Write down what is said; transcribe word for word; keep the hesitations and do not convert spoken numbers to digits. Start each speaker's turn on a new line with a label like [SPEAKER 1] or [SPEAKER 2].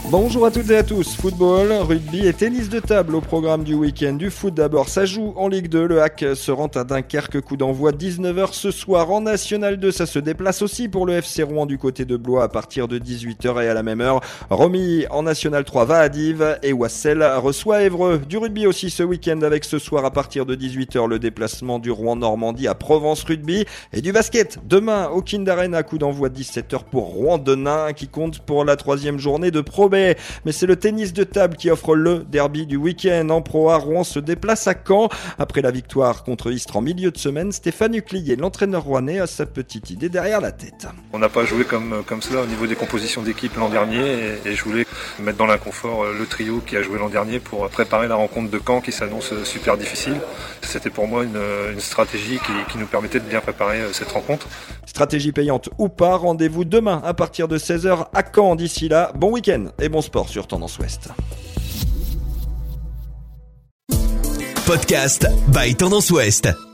[SPEAKER 1] Bonjour à toutes et à tous, football, rugby et tennis de table au programme du week-end. Du foot d'abord, ça joue en Ligue deux, le H A C se rend à Dunkerque, coup d'envoi dix-neuf heures ce soir. En National deux, ça se déplace aussi pour le F C Rouen du côté de Blois à partir de dix-huit heures et à la même heure. Romilly en National trois va à Dives et Wassel reçoit Évreux. Du rugby aussi ce week-end avec ce soir à partir de dix-huit heures le déplacement du Rouen Normandie à Provence Rugby. Et du basket, demain au Kind Arena, coup d'envoi dix-sept heures pour Rouen-Denain qui compte pour la troisième journée de Pro B. Mais c'est le tennis de table qui offre le derby du week-end. En Pro A, Rouen se déplace à Caen. Après la victoire contre Istres en milieu de semaine, Stéphane Huclier, l'entraîneur rouennais, a sa petite idée derrière la tête.
[SPEAKER 2] On n'a pas joué comme, comme cela au niveau des compositions d'équipe l'an dernier et, et je voulais mettre dans l'inconfort le trio qui a joué l'an dernier pour préparer la rencontre de Caen qui s'annonce super difficile. C'était pour moi une, une stratégie qui, qui nous permettait de bien préparer cette rencontre.
[SPEAKER 1] Stratégie payante ou pas, rendez-vous demain à partir de seize heures à Caen. D'ici là, bon week-end et bon sport sur Tendance Ouest.
[SPEAKER 3] Podcast by Tendance Ouest.